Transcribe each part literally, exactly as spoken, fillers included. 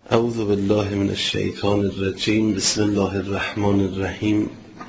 اعوذ بالله من الشیطان الرجیم. بسم الله الرحمن الرحیم.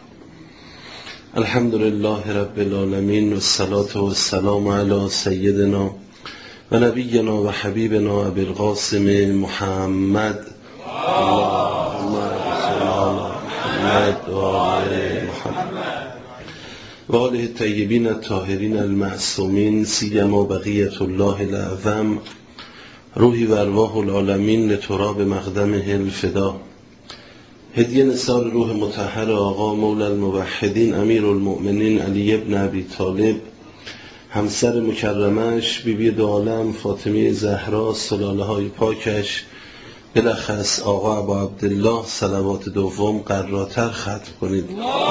الحمد لله رب العالمین و الصلاة و السلام علی سیدنا و نبینا و حبیبنا ابی القاسم محمد. اللهم صل علی محمد و آل محمد و آله الطیبین الطاهرین المعصومین، سیما بقیة الله الاعظم، روحی و ارواح العالمین لتراب مقدمه الفدا. هدیه نثار روح مطهر آقا مولا الموحدین امیر المؤمنین علی ابن ابی طالب، همسر مکرمش بیبی دو عالم فاطمه زهرا، سلاله های پاکش، بلخص آقا ابا عبدالله، صلوات دوم قراتر ختم کنید.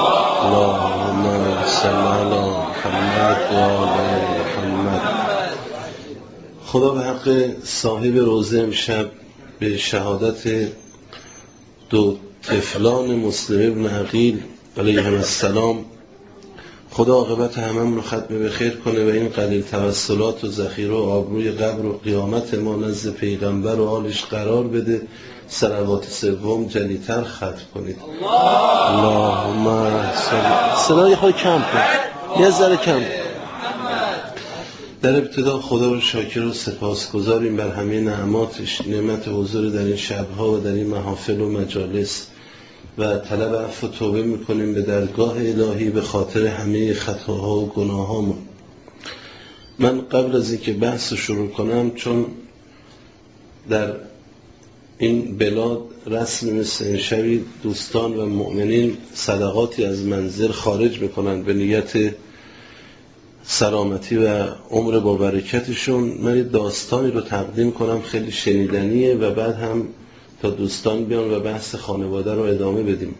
اللهم صل علی محمد و آل محمد. خدا به حق صاحب روزه امشب به شهادت دو طفلان مسلم ابن عقیل علیهم السلام، خدا عاقبت هممون رو ختم به خیر کنه و این قلیل توسلات و ذخیره و آبروی قبر و قیامت ما نزد پیغمبر و آلش قرار بده. صلوات سوم جلیتر ختم کنید. اللهم صل. صدای خواهی کم کن، یه ذره کم کن. در ابتدا خدا رو شاکر و سپاسگزاریم بر همه نعماتش، نعمت حضور در این شبها و در این محافل و مجالس، و طلب عفو و توبه میکنیم به درگاه الهی به خاطر همه خطاها و گناهامون. من قبل از اینکه بحث رو شروع کنم، چون در این بلاد رسم مثل این شبی دوستان و مؤمنین صدقاتی از منزل خارج میکنن به نیت سلامتی و عمر با برکتشون، من داستانی رو تقدیم کنم خیلی شنیدنیه و بعد هم تا دوستان بیان و بحث خانواده رو ادامه بدیم.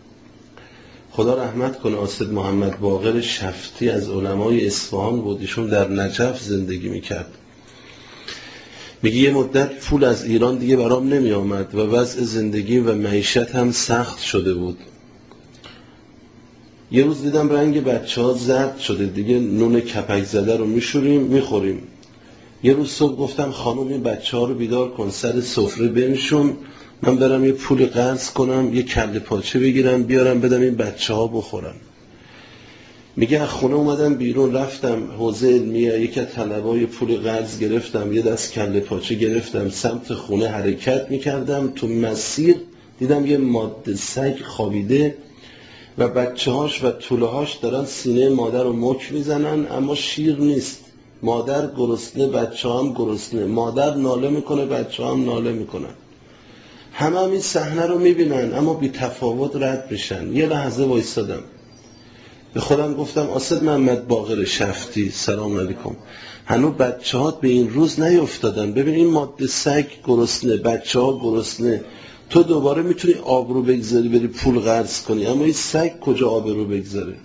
خدا رحمت کنه آسد محمد باقر شفتی از علمای اصفهان بود، ایشون در نجف زندگی میکرد. میگه یه مدت پول از ایران دیگه برام نمی آمد و وضع زندگی و معیشت هم سخت شده بود. یه روز دیدم رنگ بچه ها زرد شده، دیگه نون کپک زده رو میشوریم میخوریم. یه روز صبح گفتم خانم این بچه ها رو بیدار کن، سر سفره بنشون، من برم یه پول قرض کنم، یه کله پاچه بگیرم بیارم بدم این بچه ها بخورن. میگه از خونه اومدم بیرون، رفتم حوزه علمیه، یکی از طلبای پول قرض گرفتم، یه دست کله پاچه گرفتم، سمت خونه حرکت میکردم. تو مسیر دیدم یه ماده سگ خوابیده و بچه هاش و طوله هاش دارن سینه مادر رو مک میزنن، اما شیر نیست. مادر گرسنه، بچه هم گرسنه، مادر ناله میکنه، بچه هم ناله میکنن. همه هم این صحنه رو میبینن اما بی تفاوت رد میشن. یه لحظه وایستادم به خودم گفتم آسد محمد باقر شفتی سلام علیکم، هنوز بچه ها به این روز نیفتادن. ببین این ماده سگ گرسنه، بچه ها گرسنه، تو دوباره میتونی آب رو بگذاری بری پول قرض کنی، اما این سگ کجا آب رو بگذاره؟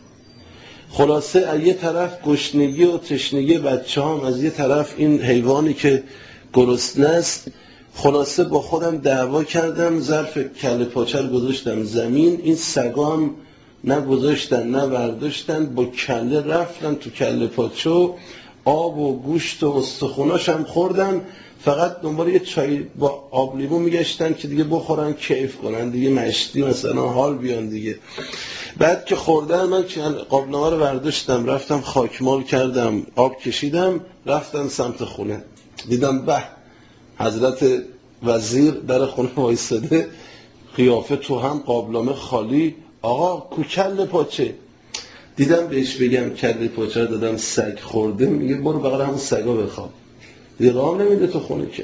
خلاصه از یه طرف گشنگی و تشنگی بچه هم، از یه طرف این حیوانی که گرسنه است. خلاصه با خودم دعوا کردم، ظرف کله پاچه رو گذاشتم زمین، این سگا هم نه گذاشتن نه برداشتن، با کله رفتن تو کله پاچه، آب و گوشت و استخوناش هم خوردن، فقط دنبال یه چای با آب لیمو میگشتن که دیگه بخورن کیف کنن دیگه، مشتی مثلا حال بیان دیگه. بعد که خوردن من قابلمه رو برداشتم رفتم خاکمال کردم، آب کشیدم، رفتم سمت خونه. دیدم به حضرت وزیر در خونه وایساده، قیافه تو هم، قابلمه خالی. آقا کو کله پاچه؟ دیدم بهش بگم کله پاچه رو دادم سگ خورده، میگه برو بغل همون سگا بخواب، دیگه راه نمیده تو خونه که.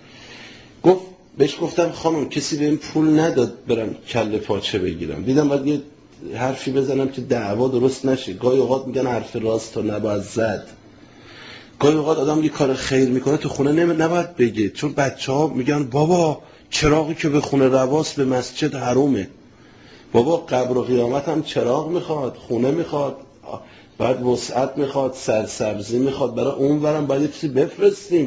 گفت بهش گفتم خانم کسی بهم پول نداد برم کله پاچه بگیرم. دیدم باید یه حرفی بزنم که دعوا درست نشه. گاهی اوقات میگن حرف راست تو نباید زد. گاهی اوقات آدم یه کار خیر میکنه تو خونه نباید بگه، چون بچه‌ها میگن بابا چراغی که به خونه رواست به مسجد حرومه. بابا قبر و قیامت هم چراغ میخواد، خونه میخواد، بعد وسعت میخواد، سرسبزی میخواد، برای اون ورم باید چیزی بفرستیم.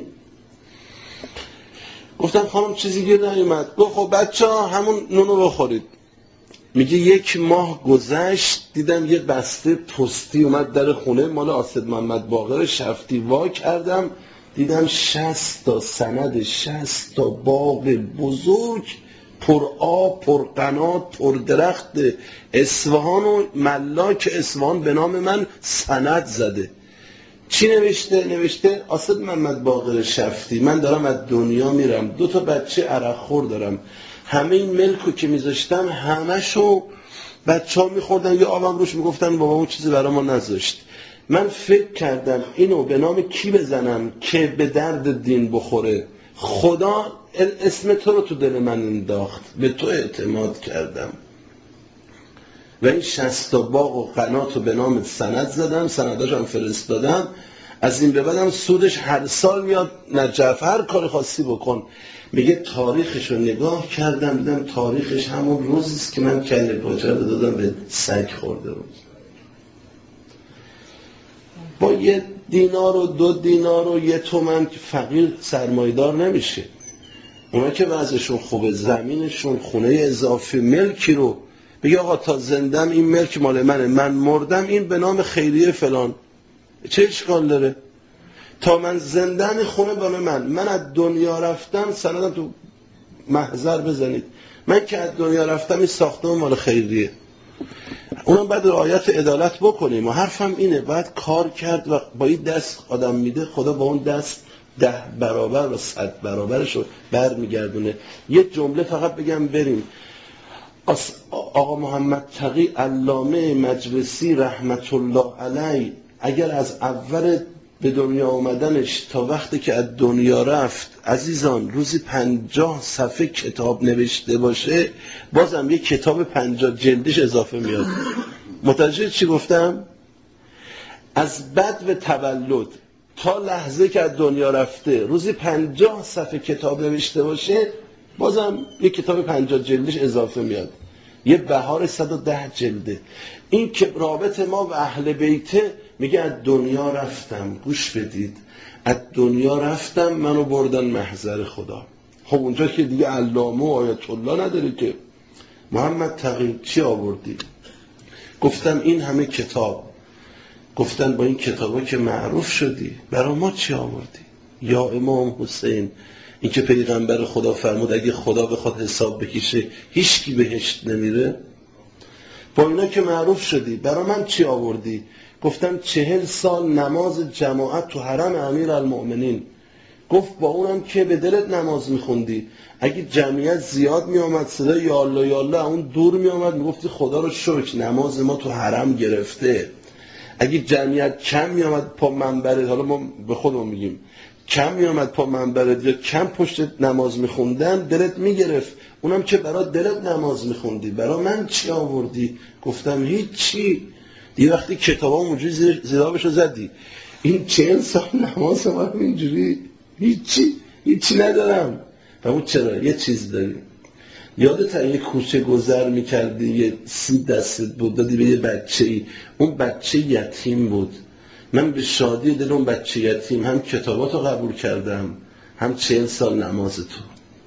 گفتم خانم چیزی گیر نیومد. گفت خب بچه ها همون نونو بخورید. میگه یک ماه گذشت دیدم یه بسته پستی اومد در خونه مال آسد محمد باقر شفتی، وا کردم دیدم شصت تا سند، شصت تا باغ بزرگ پر آب، پر قنات، پر درخت اصفهان و ملاک اصفهان به نام من سند زده. چی نوشته؟ نوشته آصد محمد باقر شفتی، من دارم از دنیا میرم، دو تا بچه عرق خور دارم، همه این ملکو که میذاشتم همشو بچه ها میخوردن، یا آبم روش میگفتن بابا اون چیزی برای ما نذاشت. من فکر کردم اینو به نام کی بزنم که به درد دین بخوره. خدا اسم تو رو تو دل من انداخت، به تو اعتماد کردم و این شصت تا باغ و قنات رو به نام سند زدم، سنداش هم فرستادم. از این به بعدم سودش هر سال میاد نجف، هر کاری خاصی بکن. میگه تاریخش رو نگاه کردم، دیدم تاریخش همون روزیست که من کله پاچه رو دادم به سگ خورده بود. با یه دینار و دو دینار و یه تومن که فقیر سرمایدار نمیشه. اونا که وضعشون خوبه، زمینشون، خونه اضافی، ملکی رو بگه آقا تا زندم این ملک مال منه، من مردم این به نام خیریه فلان، چه اشکال داره؟ تا من زندم این خونه مال من، من از دنیا رفتم سندم تو محضر بزنید، من که از دنیا رفتم این ساختمان مال خیریه. اونم بعد رعایت عدالت بکنیم و حرفم اینه، باید کار کرد و با این دست آدم میده خدا با اون دست ده برابر و صد برابرش رو بر میگردونه. یه جمله فقط بگم بریم. آقا محمد تقی علامه مجلسی رحمت الله علیه اگر از اول به دنیا آمدنش تا وقتی که از دنیا رفت عزیزان روزی پنجاه صفحه کتاب نوشته باشه، بازم یک کتاب پنجاه جلدش اضافه میاد. متوجه چی گفتم؟ از بد به تولد تا لحظه که از دنیا رفته روزی پنجاه صفحه کتاب نوشته باشه، بازم یک کتاب پنجاه جلدش اضافه میاد، یه بهار صد و ده جلده. این که رابط ما و اهل بیته، میگه از دنیا رفتم، گوش بدید، از دنیا رفتم منو بردن محضر خدا. خب اونجا که دیگه علامه و آیت الله نداره که. محمد تقی چی آوردی؟ گفتم این همه کتاب. گفتن با این کتابا که معروف شدی، برای ما چی آوردی؟ یا امام حسین، این که پیغمبر خدا فرمود اگه خدا بخواد حساب بکشه هیچ کی بهشت نمیره. با اینا که معروف شدی، برای من چی آوردی؟ گفتم چهل سال نماز جماعت تو حرم امیر المؤمنین. گفت با اونم که به دلت نماز میخوندی، اگه جمعیت زیاد میامد صدای یا الله یا الله اون دور میامد میگفتی خدا رو شکر نماز ما تو حرم گرفته. اگه جمعیت کم میامد پا منبرت، حالا ما به خودمون میگیم کم میامد پا منبرت یا کم پشت نماز میخوندن، دلت میگرفت. اونم که برای دلت نماز میخوندی، برای من چی آوردی؟ گفتم هیچی. دیگه وقتی کتابا اونجوری زیرابشو زدی، این چهل سال نماز ما اینجوری هیچی هیچی ندارم. فهمون چرا؟ یه چیز داریم. یادت یه کوچه گذر میکردی، یه سیب دستت بود دادی به یه بچه ای، اون بچه یتیم بود. من به شادی دل اون بچه یتیم هم کتاباتو قبول کردم، هم چهل سال نماز تو.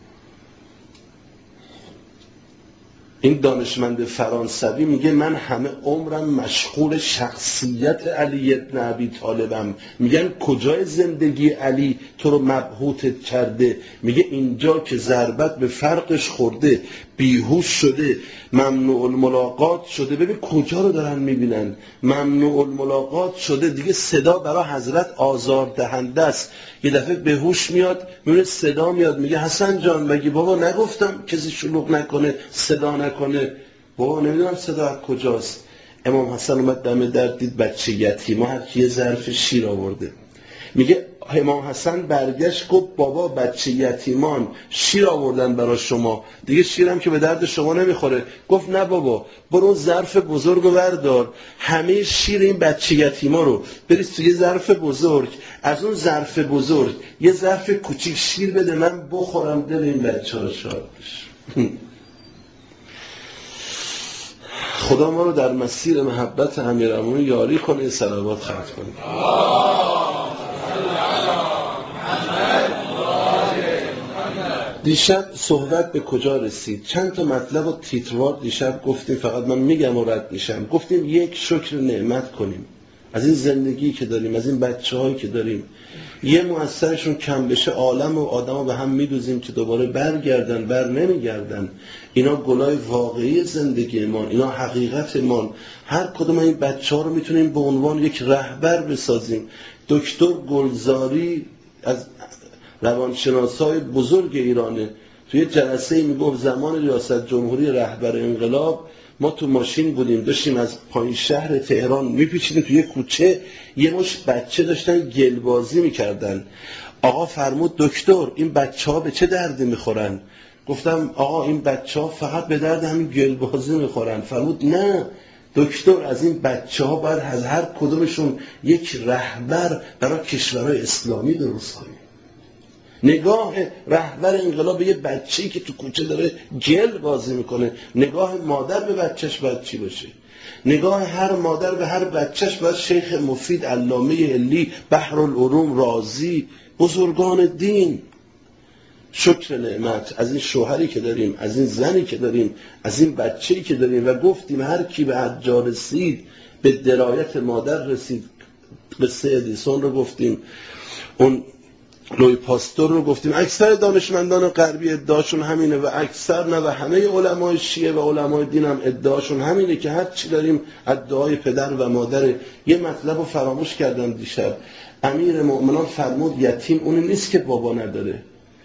این دانشمند فرانسوی میگه من همه عمرم مشغول شخصیت علی ابن ابی طالبم. میگن کجای زندگی علی تو رو مبهوتت کرده؟ میگه اینجا که ضربت به فرقش خورده، بیهوش شده، ممنوع الملاقات شده. ببین کجا رو دارن میبینن، ممنوع الملاقات شده، دیگه صدا برای حضرت آزار دهنده است. یه دفعه بهوش میاد، میبینه صدا میاد، میگه حسن جان بگی بابا نگفتم کسی شلوغ نکنه صدا نکنه. بابا نمیدونم صدا از کجاست. امام حسن اومد دم در دید بچه یتیمه، هر کی یه ظرف شیر آورده. میگه امام حسن برگشت گفت بابا بچه یتیمان شیر آوردن برای شما، دیگه شیرم که به درد شما نمیخوره. گفت نه بابا، برو ظرف بزرگ رو بردار، همه شیر این بچه یتیما رو بریز توی ظرف بزرگ، از اون ظرف بزرگ یه ظرف کوچیک شیر بده من بخورم، دل این بچه ها شاد بشه. خدا ما رو در مسیر محبت امیرالمومنین یاری کنه. صلوات ختم کنه. دیشب صحبت به کجا رسید؟ چند تا مطلب و تیتروار دیشب گفتیم، فقط من میگم و رد میشم. گفتیم یک، شکر نعمت کنیم. از این زندگی که داریم، از این بچه‌هایی که داریم. یه موثرشون کم بشه عالم و آدم‌ها به هم می‌دوزیم که دوباره برگردن، بر نمیگردن. اینا گلای واقعی زندگی ما، اینا حقیقت ما. هر کدوم این بچه‌ها رو میتونیم به عنوان یک رهبر بسازیم. دکتر گلزاری از روانشناسای بزرگ ایرانه، توی جلسه میگفت زمان ریاست جمهوری رهبر انقلاب ما تو ماشین بودیم، داشتیم از پایین شهر تهران میپیچیدیم توی کوچه، یه مش بچه داشتن گلبازی میکردن. آقا فرمود دکتر این بچه ها به چه دردی میخورن؟ گفتم آقا این بچه ها فقط به درد همین گلبازی میخورن. فرمود نه دکتر، از این بچه ها باید از هر کدومشون یک رهبر برای کشورهای اسلامی درست کنیم. نگاه رهبر انقلاب به یه بچه‌ای که تو کوچه داره گل بازی میکنه، نگاه مادر به بچهش باید چی باشه؟ نگاه هر مادر به هر بچهش باید شیخ مفید، علامه علی، بحرالعلوم، رازی، بزرگان دین. شکر نعمت از این شوهری که داریم، از این زنی که داریم، از این بچه‌ای که داریم. و گفتیم هر کی به هر جا رسید به درایت مادر رسید. قصه ادیسون رو گفتیم، اون لوی پاستور رو گفتیم. اکثر دانشمندان غربی ادعاشون همینه و اکثر نه و همه علمای شیعه و علمای دین هم ادعاشون همینه که هر چی داریم از دعای پدر و مادر. یه مطلب رو فراموش کردم دیشب. امیر مؤمنان فرمود یتیم اون نیست که بابا نداره.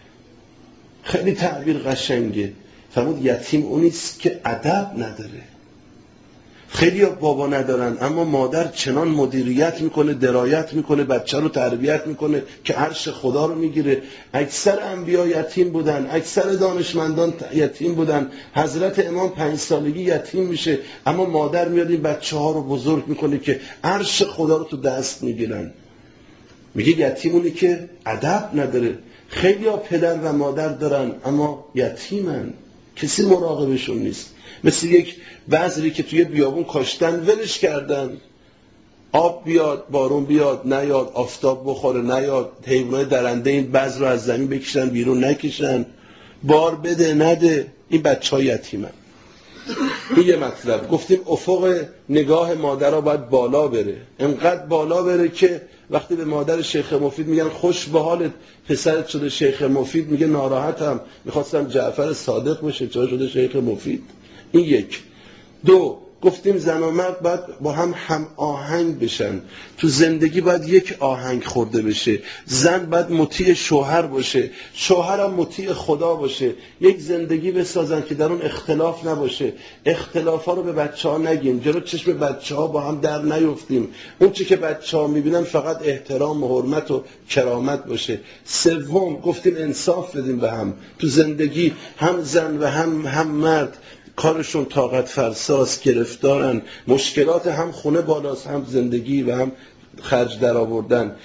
خیلی تعبیر قشنگه. فرمود یتیم اون نیست که ادب نداره. خیلی ها بابا ندارن اما مادر چنان مدیریت میکنه، درایت میکنه، بچه رو تربیت میکنه که عرش خدا رو میگیره. اکثر انبیا یتیم بودن، اکثر دانشمندان یتیم بودن. حضرت امام پنج سالگی یتیم میشه اما مادر میاد این بچه ها رو بزرگ میکنه که عرش خدا رو تو دست میگیرن. میگه یتیمونی که ادب نداره. خیلی ها پدر و مادر دارن اما یتیمن، کسی مراقبشون نیست. مثل یک بذری که توی بیابون کاشتن ولش کردن، آب بیاد بارون بیاد نیاد، آفتاب بخوره نیاد، حیوانات درنده این بذر رو از زمین بکشن بیرون نکشن، بار بده نده، این بچه ها یتیمن. این یه مطلب. گفتیم افق نگاه مادر ها باید بالا بره، انقدر بالا بره که وقتی به مادر شیخ مفید میگن خوش به حالت پسرت شده شیخ مفید، میگه ناراحتم، میخواستم جعفر صادق بشه چرا شده شیخ مفید. این یک. دو، گفتیم زن و مرد باید با هم هم آهنگ بشن. تو زندگی باید یک آهنگ خورده بشه. زن باید مطیع شوهر باشه، شوهر هم مطیع خدا باشه. یک زندگی بسازن که در اون اختلاف نباشه. اختلاف ها رو به بچه ها نگیم، جلو چشم بچه ها با هم در نیفتیم. اون چی که بچه ها میبینن فقط احترام و حرمت و کرامت باشه. سوم، گفتیم انصاف بدیم به هم. تو زندگی هم زن و هم هم مرد کارشون طاقت فرساست، گرفتارن، مشکلات هم خونه بالاست هم زندگی و هم خرج در آوردن.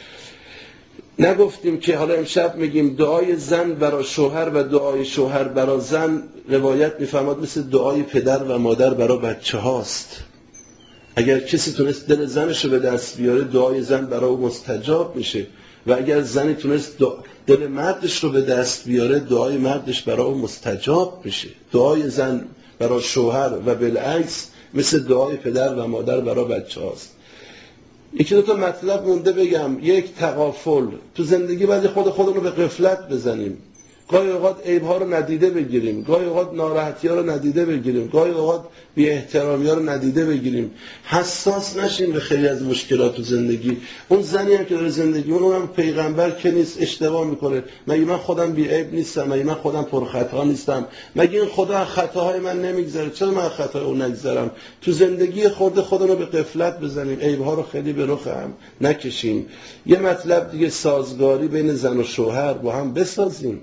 نگفتیم که حالا امشب میگیم دعای زن برای شوهر و دعای شوهر برای زن روایت میفرماد مثل دعای پدر و مادر برای بچه هاست. اگر کسی تونست دل زنش رو به دست بیاره دعای زن برای او مستجاب میشه و اگر زنی تونست دل مردش رو به دست بیاره دعای مردش برای او مستجاب میشه. دعای زن برای شوهر و بالعکس مثل دعای پدر و مادر برای بچه هاست. یکی دو تا مطلب مونده بگم. یک، تغافل. تو زندگی باید خود خودمون رو به غفلت بزنیم. گاهی اوقات عیب‌ها رو ندیده بگیریم، گاهی اوقات ناراحتی‌ها رو ندیده بگیریم، گاهی اوقات بی‌احترامی‌ها رو ندیده بگیریم. حساس نشیم به خیلی از مشکلات تو زندگی. اون زنی هم که داره زندگی اون هم پیغمبر که نیست، اشتباه میکنه. مگه من خودم بی‌عیب نیستم؟ مگه من خودم پرخطا نیستم؟ مگه این خدا از خطاهای من نمیگذره؟ چرا من از خطاهای اون نگذرم؟ تو زندگی خود خودمون رو به غفلت بزنیم، عیب‌ها رو خیلی به رخ هم نکشیم. یه مطلب دیگه، سازگاری بین زن و شوهر با هم بسازیم.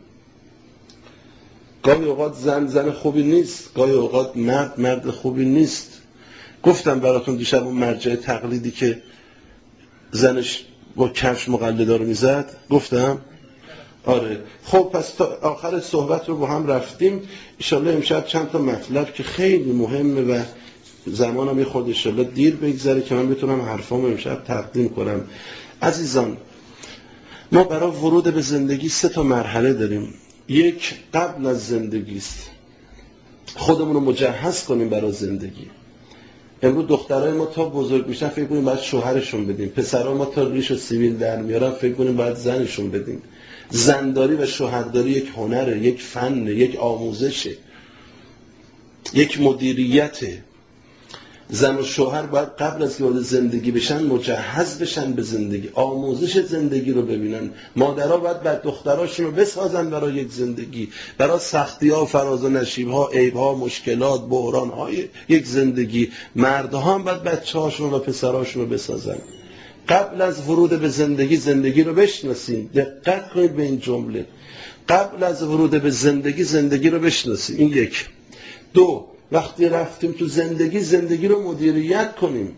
گاهی اوقات زن زن خوبی نیست، گاهی اوقات مرد مرد خوبی نیست. گفتم براتون دیشب اون مرجع تقلیدی که زنش با کفش مقلدا رو میزد، گفتم آره. خب پس تا آخر صحبت رو با هم رفتیم. ان شاءالله امشب چند تا مطلب که خیلی مهمه و زمانم یه خورده ان شاءالله دیر بگذره که من بتونم حرفامو امشب تقدیم کنم. عزیزان، ما برای ورود به زندگی سه تا مرحله داریم. یک، قبل از زندگی است، خودمون رو مجهز کنیم برای زندگی. امروز دخترای ما تا بزرگ میشن فکر کنیم باید شوهرشون بدیم، پسرای ما تا ریش و سیبیل در میارن فکر کنیم باید زنشون بدیم. زنداری و شوهرداری یک هنره، یک فن، یک آموزشه، یک مدیریته. زن و شوهر باید قبل از که وارد زندگی بشن مجهز بشن به زندگی، آموزش زندگی رو ببینن. مادرها باید بعد دختراشون رو بسازن برای یک زندگی، برای سختی‌ها، فراز و نشیب‌ها، عیب‌ها، مشکلات، بحران‌های یک زندگی. مردها هم باید بچه‌هاشون و پسراشون رو بسازن. قبل از ورود به زندگی زندگی رو بشناسیم. دقت کنید به این جمله. قبل از ورود به زندگی زندگی رو بشناسیم. این یک. دو، وقتی رفتیم تو زندگی زندگی رو مدیریت کنیم.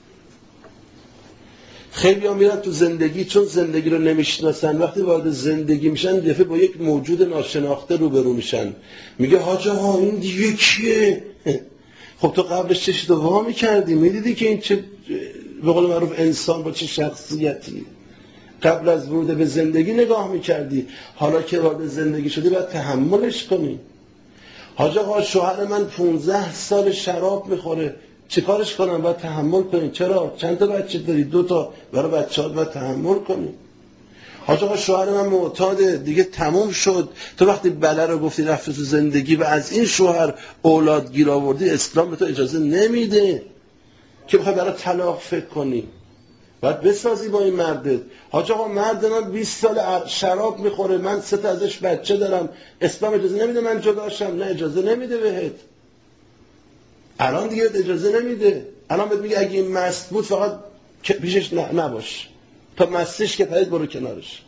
خیلی ها میرن تو زندگی چون زندگی رو نمیشناسن، وقتی وارد زندگی میشن دفعه با یک موجود ناشناخته روبرو میشن. میگه حاج آقا این دیگه کیه؟ خب تو قبلش چه دعا میکردی؟ میدیدی که این چه به قول معروف انسان با چه شخصیتی؟ قبل از ورود به زندگی نگاه میکردی، حالا که وارد زندگی شدی باید تحملش کنی. حاج آقا شوهر من پونزده سال شراب میخوره، چه کارش کنم؟ باید تحمل کنی. چرا؟ چند تا بچه داری؟ دو تا. برای بچه‌هات باید تحمل کنی. حاج آقا شوهر من معتاده، دیگه تموم شد. تو وقتی بله رو گفتی رفتی تو زندگی و از این شوهر اولاد گیر آوردی، اسلام به تو اجازه نمیده که بخوای برای طلاق فکر کنی. باید بسازی با این مردت. حاج آقا مرد من بیست سال شراب میخوره، من سه تا ازش بچه دارم، اسلام اجازه نمیده من جداشم. نه اجازه نمیده بهت. الان دیگه اجازه نمیده. الان بهت میگه اگه این مست بود فقط پیشش نباش، تا مستش که پرید برو کنارش.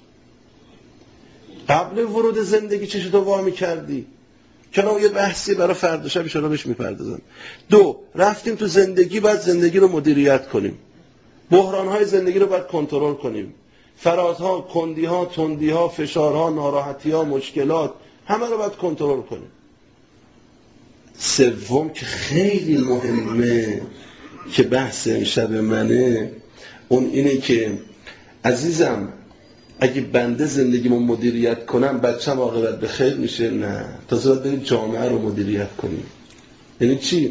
قبل ورود زندگی چه شد وا میکردی؟ کنار یه بحثی برای فردا شب ان شاءالله بهش میپردازم. دو، رفتیم تو زندگی، بعد زندگی رو مدیریت کنیم. بحران‌های زندگی رو باید کنترل کنیم. فرازها، کندی‌ها، تندی‌ها، فشارها، ناراحتی‌ها، مشکلات، همه رو باید کنترل کنیم. سوم که خیلی مهمه که بحث امشب منه، اون اینه که عزیزم اگه بنده زندگیمو مدیریت کنم بچه‌م عاقبت به خیر میشه؟ نه، تازه باید بریم جامعه رو مدیریت کنیم. یعنی چی؟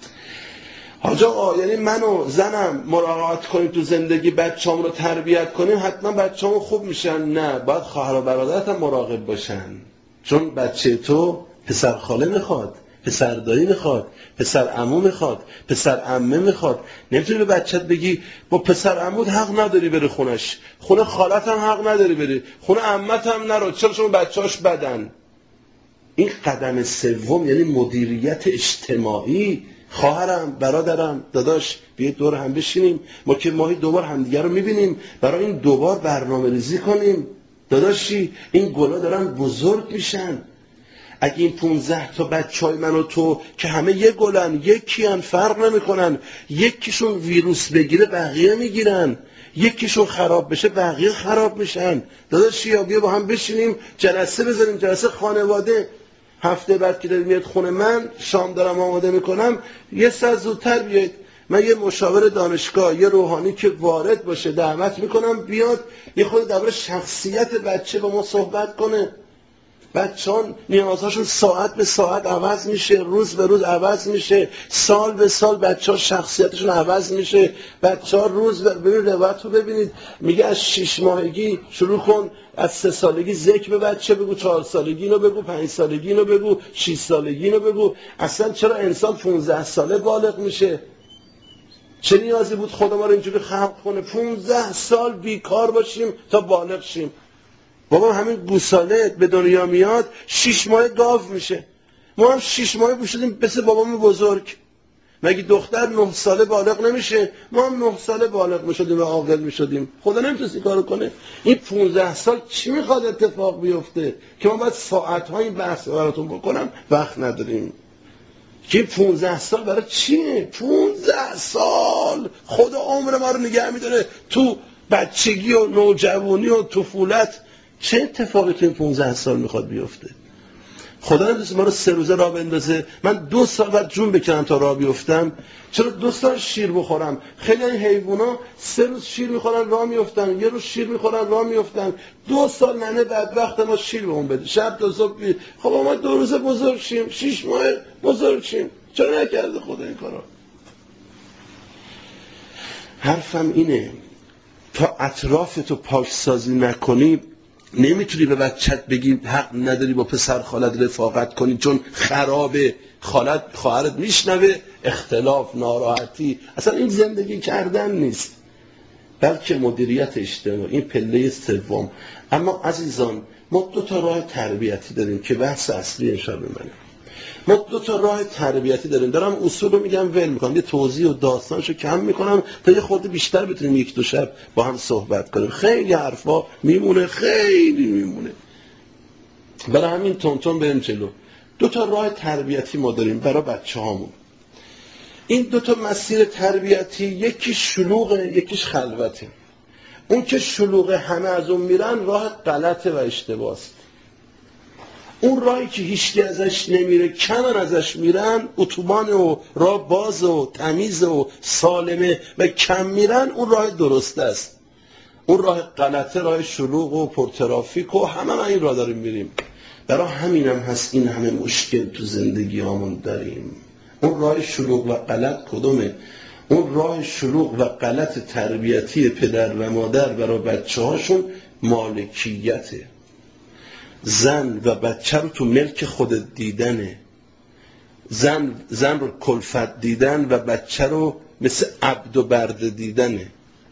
حاج آقا یعنی من و زنم مراقبت کنیم تو زندگی، بچه‌ام رو تربیت کنیم حتما بچه‌ام خوب میشن؟ نه، باید خواهر و برادرت هم مراقب باشن، چون بچه تو پسر خاله میخواد، پسر دایی میخواد، پسر عمو میخواد، پسر عمه میخواد. نمیتونی به بچت بگی با پسر عمود حق نداری بری خونش، خونه خالت هم حق نداری بری، خونه عمت هم نرو، چرا؟ چون بچه‌اش بدن. این قدم سوم یعنی مدیریت اجتماعی. خواهرم، برادرم، داداش بیاید دور هم بشینیم، ما که ماهی دوبار همدیگه رو میبینیم، برای این دوبار برنامه ریزی کنیم. داداشی این گلا دارن بزرگ میشن. اگه این پونزده تا بچهای من و تو که همه یه گلن، یکی ان، فرق نمیکنن، یکیشون ویروس بگیره بقیه میگیرن، یکیشون خراب بشه بقیه خراب میشن. داداشی یا بیا با هم بشینیم جلسه بذاریم، جلسه خانواده. هفته بعد که دارید میاد خونه من، شام دارم آماده میکنم، یه ساعت زودتر بیاید. من یه مشاور دانشگاه، یه روحانی که وارد باشه دعوت میکنم بیاد یه خود درباره شخصیت بچه با ما صحبت کنه. بچه‌ها نیازهاشون ساعت به ساعت عوض میشه، روز به روز عوض میشه، سال به سال بچه‌ها شخصیتشون عوض میشه. بچه‌ها روز به ببین روایت رو ببینید، میگه از شش ماهگی شروع کن، از سه سالگی ذکر به بچه بگو، چهار سالگی اینو بگو، پنج سالگی اینو بگو، شش سالگی اینو بگو. اصلا چرا انسان پانزده ساله بالغ میشه؟ چه نیازی بود خدا ما رو اینجوری خلق کنه پانزده سال بیکار باشیم تا بالغ شیم؟ بابا همین گوساله به دنیا میاد شش ماه گاو میشه، ما هم شش ماه بشدیم مثل بابامون بزرگ. مگه دختر نه ساله بالغ نمیشه؟ ما هم نه ساله بالغ میشدیم و عاقل میشدیم. خدا نمیتونست این کارو کنه؟ این پانزده سال چی میخواد اتفاق بیفته که ما باید ساعت‌ها این بحث براتون بکنم، وقت نداریم. که پانزده سال برای چیه؟ پانزده سال خدا عمر ما رو نگه میداره تو بچگی و نوجوانی و طفولت. چه اتفاقی تو این پانزده سال میخواد بیفته؟ خدا نمی‌دونه ما رو سه روزه راه بندازه. من دو سال بعد جون بکنم تا راه بیفتم. چرا دو سال شیر بخورم؟ خیلی این حیوونا سه روز شیر میخورن راه میافتن، یه روز شیر میخورن راه میافتن. دو سال ننه بدبخت ما شیر بهمون بده شب تا صبح. خب ما دو روزه بزرگ شیم، شش ماه بزرگ شیم. چرا نکرده خدا این کارو؟ حرفم اینه تا اطرافتو پاکسازی نکنی نمیتونی به بچت بگی حق نداری با پسر خالت رفاقت کنی چون خرابه، خالت خواهرت میشنوه، اختلاف، ناراحتی. اصلا این زندگی کردن نیست، بلکه مدیریت اجتماعی. این پله سوم. اما عزیزان ما دو تا راه تربیتی داریم که بحث اصلی انشاءالله منه. ما دو تا راه تربیتی داریم. دارم اصول رو میگم ول میکنم، یه توضیح و داستانشو کم میکنم تا یه خورده بیشتر بتونیم یک دو شب با هم صحبت کنیم. خیلی حرفا میمونه، خیلی میمونه. برای همین تونتون بریم جلو. دو تا راه تربیتی ما داریم برای بچه‌هامون. این دو تا مسیر تربیتی، یکی شلوغه، یکیش خلوته. اون که شلوغه همه از اون میرن راه غلطه و اشتباهه. اون راهی که هیچکی ازش نمیره، کمن ازش میرن، اتوبان و راه باز و تمیز و سالمه و کم میرن، اون راه درسته است. اون راه غلطه راه شلوغ و پرترافیک و همه ما این راه داریم میریم. برای همینم هست این همه مشکل تو زندگی همون داریم. اون راه شلوغ و غلط کدومه؟ اون راه شلوغ و غلط تربیتی پدر و مادر برای بچه هاشون مالکیته. زن و بچه رو تو ملک خودت دیدنه. زن زن رو کلفت دیدن و بچه رو مثل عبد و برده دیدنه.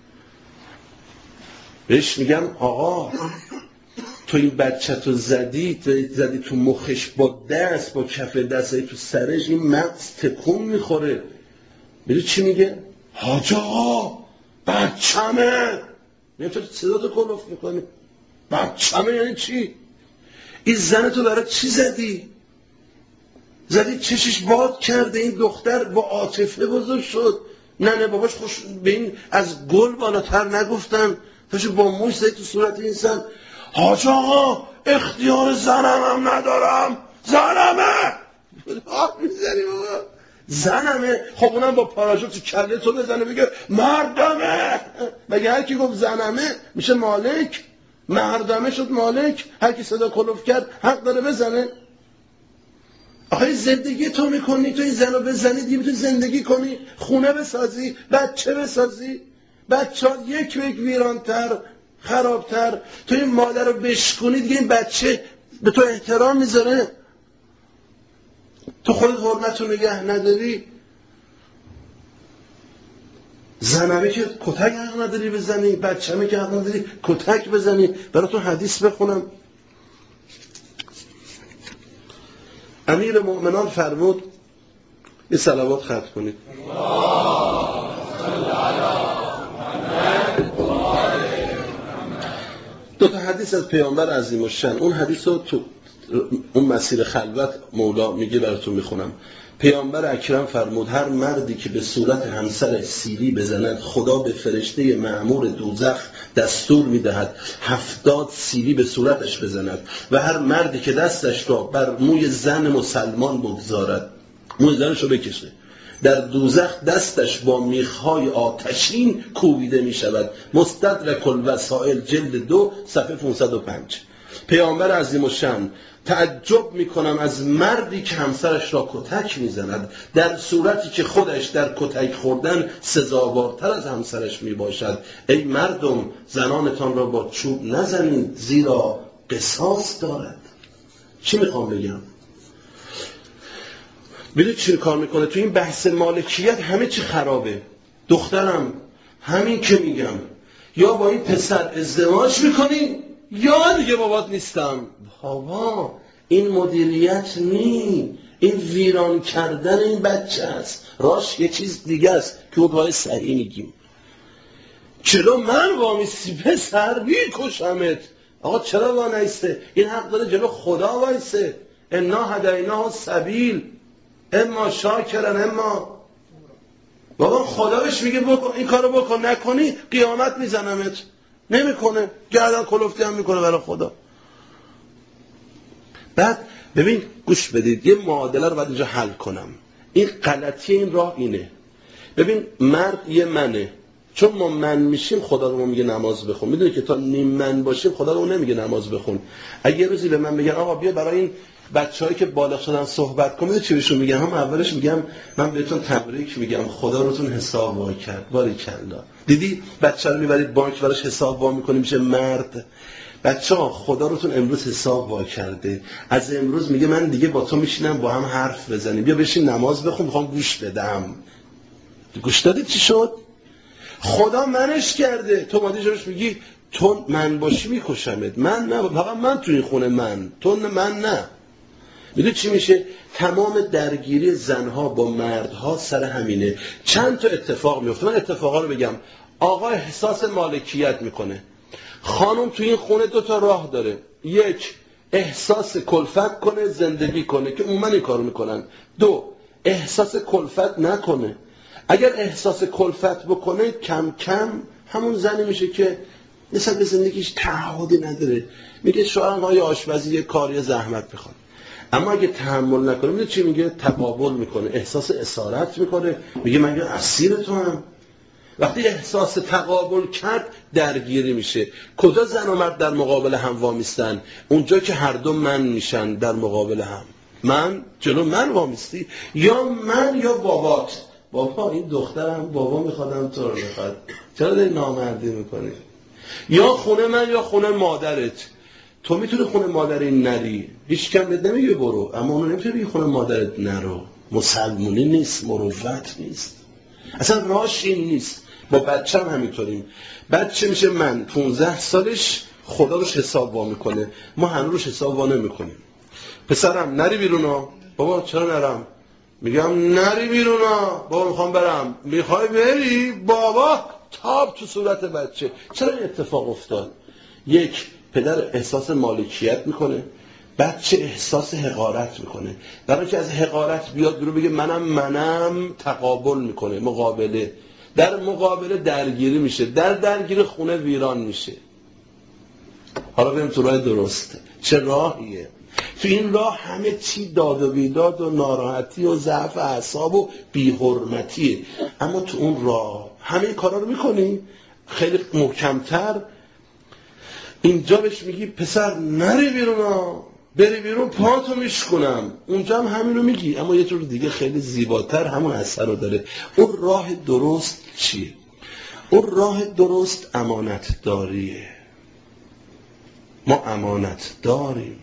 بهش میگم آقا تو این بچه تو زدی زدی تو مخش با دست، با کف دست تو سرش، این مغز تکون میخوره. میدونی چی میگه؟ حاج آقا بچمه. میگم تو صدا تو کلوف میکنی؟ بچمه یعنی چی؟ این زن تو برای چی زدی؟ زدی چشش باد کرده، این دختر با عاطفه بزرگ شد. نه نه باباش خوش به این از گل بالاتر نگفتن، تاشو با موش زدی تو صورت این زن. حاج آقا اختیار زنم هم ندارم، زنمه. آه میزنی بابا زنمه. خب اونم با پاراشوت تو کله تو بزنه بگه مردمه. مگه هر کی گفت زنمه میشه مالک؟ مردمه شد مالک. هر کی صدا کلوف کرد حق داره بزنه. آخه زندگی تو میکنی، تو این زنو بزنی دیگه میتونی زندگی کنی، خونه بسازی، بچه بسازی. بچه ها یک به یک ویرانتر، خرابتر. تو این مادر رو بشکنی دیگه این بچه به تو احترام میذاره. تو خودت حرمت رو نگه نداری. زنمه که کتک حق نداری بزنی، بچه‌مه که حق نداری کتک بزنی. براتون حدیث بخونم. امیر مؤمنان فرمود، یه صلوات ختم کنید. دو تا حدیث از پیامبر عظیم الشأن. اون حدیث رو تو اون مسیر خلوت مولا میگه براتون میخونم. پیامبر اکرم فرمود هر مردی که به صورت همسرش سیلی بزند خدا به فرشته مأمور دوزخ دستور میدهد هفتاد سیلی به صورتش بزند و هر مردی که دستش را بر موی زن مسلمان بگذارد، موی زنش رو بکشه، در دوزخ دستش با میخهای آتشین کوبیده می شود. مستدرک الوسائل جلد دو صفحه پانصد و پنج. پیامبر عظیم الشأن تعجب می کنم از مردی که همسرش را کتک می زند در صورتی که خودش در کتک خوردن سزاوارتر از همسرش می باشد. ای مردم زنانتان را با چوب نزنید زیرا قصاص دارد. چی میخوام بگم؟ ببینید چی کار میکنه تو این بحث مالکیت. همه چی خرابه. دخترم همین که میگم یا با این پسر ازدواج میکنی یا دیگه بابات نیستم. بابا این مدیریت نی، این ویران کردن این بچه است. راش یه چیز دیگه است که اون پای صحیح میگیم. چرا من وامیستی پسر میکشمت؟ آقا چرا وانایسته؟ این حق داره جلو خدا وایسه. انا هدیناه سبیل اما شاکرن اما. بابا خدا بهش میگه بکن این کارو بکن، نکنی قیامت میزنمت. نمیکنه، گردن کلفتی هم میکنه برای خدا. بعد ببین گوش بدید، یه معادله رو باید اینجا حل کنم. این غلطی این راه اینه. ببین مرد یه منه، چون ما من میشیم خدا رو میگه نماز بخون. میدونی که تا نیم من باشیم خدا رو نمیگه نماز بخون. اگه یه روزی به من بگن آقا بیا برای این بچه‌هایی که بالغ شدن صحبت کن، میدونی چی بهشون میگم؟ هم اولش میگم من بهتون تبریک میگم، خدا روتون حساب وا کرد. باریکلا. دیدی بچه رو میبرید بانک براش حساب وا میکنی میشه مرد. بچه‌ها خدا روتون امروز حساب وا کرده. از امروز میگه من دیگه با تو میشینم با هم حرف بزنیم. بیا بشین نماز بخون، میخوام گوش بدم. گوش دادی چی شد؟ خدا منش کرده. تو مادی جورش میگی تو من باشی میکشمت. من نه، فقط من تو این خونه، من تو نه، من نه. میدونی چی میشه؟ تمام درگیری زنها با مردها سر همینه. چند تا اتفاق میفته. من اتفاقا رو بگم. آقا احساس مالکیت میکنه. خانم تو این خونه دو تا راه داره. یک، احساس کلفت کنه، زندگی کنه که عموما این کارو میکنن. دو، احساس کلفت نکنه. اگر احساس کلفت بکنه کم کم همون زنی میشه که مثلا به زندگیش تعهدی نداره. میگه شوهرم های آشپزی یه کاری زحمت میخواد. اما اگه تحمل نکنه میگه چی میگه؟ تقابل میکنه، احساس اسارت میکنه، میگه من اسیر تو هم. وقتی احساس تقابل کرد درگیری میشه. کجا زن و مرد در مقابل هم وامیستن؟ اونجا که هر دو من میشن در مقابل هم. من جلو من وامیستی، یا من یا بابات. بابا این دخترم بابا میخوادم تو رو بخواد، چرا داری نامردی میکنی؟ یا خونه من یا خونه مادرت. تو میتونی خونه مادر نری، هیچ کم بهت نمیگه برو، اما اونو نمیتونی بگی خونه مادرت نرو. مسلمونی نیست، مروت نیست، اصلا راهش این نیست. با بچه هم همینطوریم. بچه میشه من پونزده سالش خدا روش حساب وا میکنه، ما هنوز روش حساب وا نمیکنیم. پسرم نری بیرون ها. بابا چرا نرم؟ میگم نری بیرون ها. بابا میخوام برم. میخوای بری؟ بابا تاب تو صورت بچه. چرا این اتفاق افتاد؟ یک، پدر احساس مالکیت میکنه، بچه احساس حقارت میکنه. در حالی که از حقارت بیاد بیرون بگه منم منم، تقابل میکنه، مقابله. در مقابله درگیری میشه، در درگیری خونه ویران میشه. حالا بریم تو راه درست. چه راهیه؟ تو این راه همه چی داد و بیداد و ناراحتی و ضعف اعصاب و بی‌حرمتیه. اما تو اون راه همه کارا رو میکنی خیلی محکمتر. اینجا بهش میگی پسر نری بیرون ها، بری بیرون پاتو میشکنم. اونجا هم همینو میگی، اما یه طور دیگه خیلی زیباتر همون اثر رو داره. اون راه درست چیه؟ اون راه درست امانت داریه. ما امانت داریم.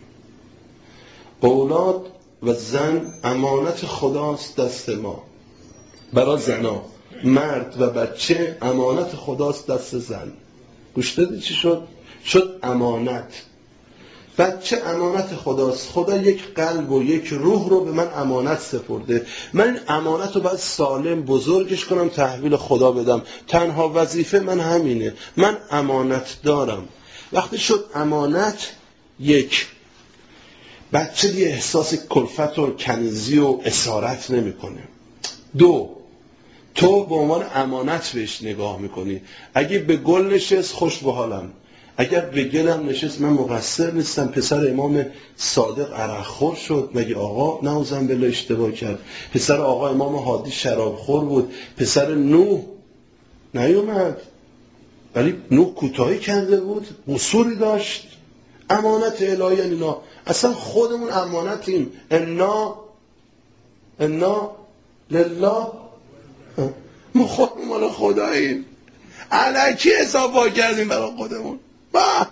اولاد و زن امانت خداست دست ما. برای زنا مرد و بچه امانت خداست دست زن. گوش دادی چی شد؟ شد امانت. بچه امانت خداست. خدا یک قلب و یک روح رو به من امانت سپرده. من این امانت رو باید سالم بزرگش کنم، تحویل خدا بدم. تنها وظیفه من همینه. من امانت دارم. وقتی شد امانت، یک، بچه دیگه احساس کلفت و کنیزی و اسارت نمیکنه. دو، تو به عنوان امانت بهش نگاه میکنی. اگه به گل نشست خوش به حالم، اگر به گلم نشست من مقصر نیستم. پسر امام صادق عرقخور شد، مگه آقا نعوذن بالله اشتباه کرد؟ پسر آقا امام هادی شرابخور بود. پسر نوح نیومد، ولی نوح کوتاهی کرده بود، قصوری داشت. امانت الهی اینا. اصلا خودمون امانتیم. انا انا لله، ما خودمون مال خداییم. الکی حساب کردیم برای خودمون. با.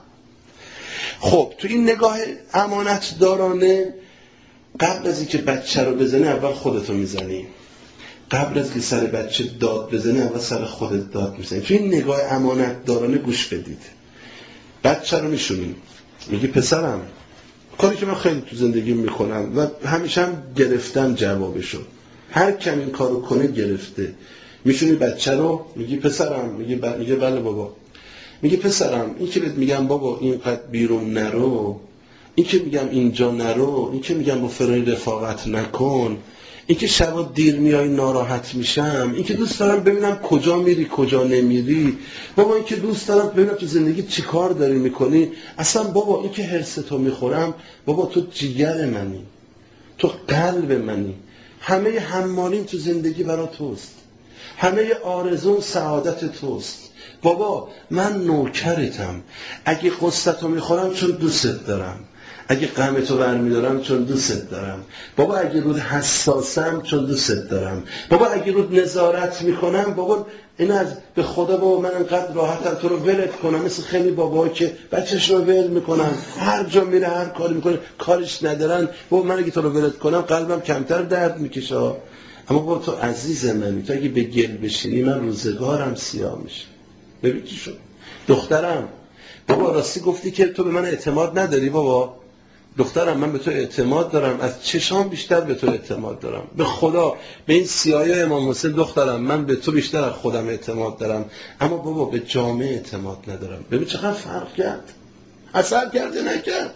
خب تو این نگاه امانت دارانه، قبل از اینکه بچه رو بزنی اول خودتو میزنی. قبل از که سر بچه داد بزنی اول سر خودت داد میزنی. تو این نگاه امانت دارانه گوش بدید. بچه رو میشونی، میگی پسرم، کاری که من خیلی تو زندگی میکنم و همیشه هم گرفتن جوابشو، هر کم این کارو کنه گرفته. میشونی بچه رو، میگی پسرم، میگه ب... میگه بله بابا. میگه پسرم، این که بهت میگم بابا اینقدر بیرون نرو، این که میگم اینجا نرو، این که میگم با فرای رفاقت نکن، این که شبا دیر میای ناراحت میشم، این که دوست دارم ببینم کجا میری کجا نمیری، بابا این که دوست دارم ببینم تو زندگی چی کار داری میکنی، اصلا بابا این که حرصتو میخورم، بابا تو جیگر منی، تو قلب منی، همه حمالیم تو زندگی برا توست. همه آرزون سعادت توست. بابا من نوکرتم، اگه قصتو میخورم چون دوست دارم، اگه غمتو برمیدارم چون دوست دارم، بابا اگه رود حساسم چون دوست دارم، بابا اگه رود نظارت میکنم، بابا این از به خدا بابا من انقدر راحتم تو رو ولت کنم، مثل خیلی بابا که بچه‌ش رو ول میکنن، هر جا میره هر کاری میکنه کارش ندارن، بابا من اگه تو رو ولت کنم قلبم کمتر درد میکشه. اما بابا تو عزیز منی، تو اگه به گل بشینی من روزگارم سیاه میشه. ببین چی شد دخترم، بابا راستی گفتی که تو به من اعتماد نداری. بابا دخترم من به تو اعتماد دارم، از چشام بیشتر به تو اعتماد دارم، به خدا به این سیاهی امام حسین دخترم من به تو بیشتر از خودم اعتماد دارم، اما بابا به جامعه اعتماد ندارم. ببین چقدر فرق کرد، اثر کرده نکرد.